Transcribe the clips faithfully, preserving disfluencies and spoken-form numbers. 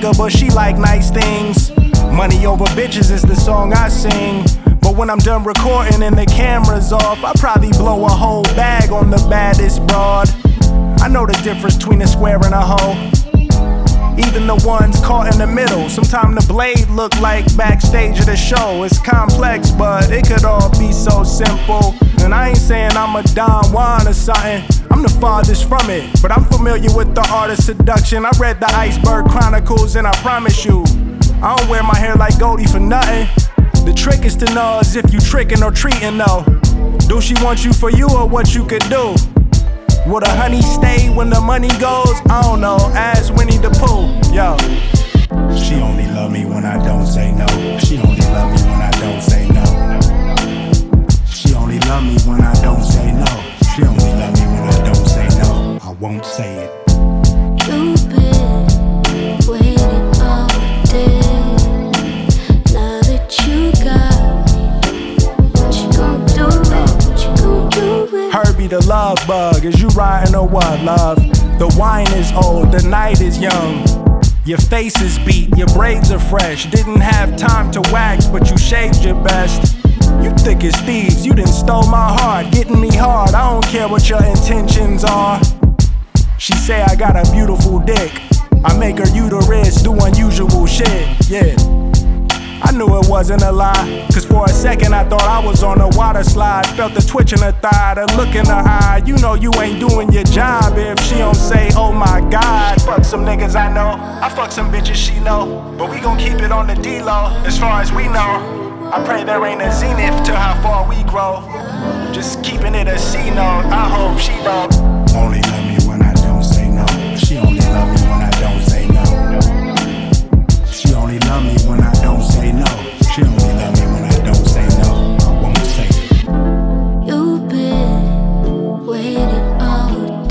nigga, but she like nice things. Money over bitches is the song I sing. But when I'm done recording and the camera's off, I probably blow a whole bag on the baddest broad. I know the difference between a square and a hoe, even the ones caught in the middle. Sometimes the blade look like backstage of the show. It's complex, but it could all be so simple. And I ain't saying I'm a Don Juan or something, I'm the farthest from it, but I'm familiar with the art of seduction. I read the Iceberg Chronicles and I promise you, I don't wear my hair like Goldie for nothing. The trick is to know as if you tricking or treating though. Do she want you for you or what you could do? Would a honey stay when the money goes? I don't know, ask Winnie the Pooh, yo. She only love me when I don't say no. She only love me when I don't say no. She only love me when I don't say no. She only love me when I don't say no. I won't say it. You've been waiting all day. Now that you got me, what you gon' do it? What you gon' do it? Herbie the love bug, is you riding or what, love? The wine is old, the night is young. Your face is beat, your braids are fresh. Didn't have time to wax, but you shaved your best. You thick as thieves, you done stole my heart. Getting me hard, I don't care what your intentions are. She say I got a beautiful dick, I make her uterus do unusual shit, yeah. I knew it wasn't a lie, cause for a second I thought I was on a water slide. Felt the twitch in her thigh, the look in her eye. You know you ain't doing your job if she don't say, oh my God. Fuck some niggas I know, I fuck some bitches she know, but we gon' keep it on the D-Low, as far as we know. I pray there ain't a zenith to how far we grow. Just keeping it a C-note, I hope she don't. Only love me when I don't say no. She only love me when I don't say no. She only love me when I don't say no. She only love me when I don't say no. I won't say it. You've been waiting all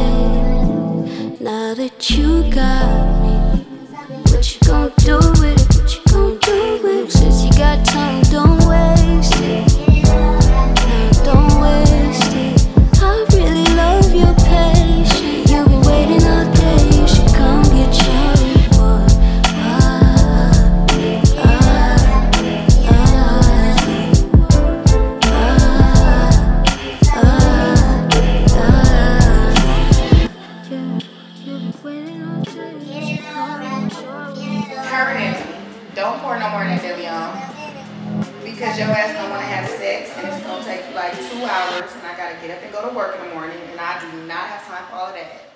day. Now that you got me, what you gon' do with it? What you gon' do with it? Since you got time, don't waste it. No, don't waste it. I really love your patience. You've been waiting all day. You should come get your reward. Ah, ah, ah, ah, ah, ah. Yeah, you've been waiting all day. You should come get your reward. Permanent. Don't pour no more than that Leon. Because your ass don't want to have sex and it's going to take you like two hours and I got to get up and go to work in the morning and I do not have time for all of that.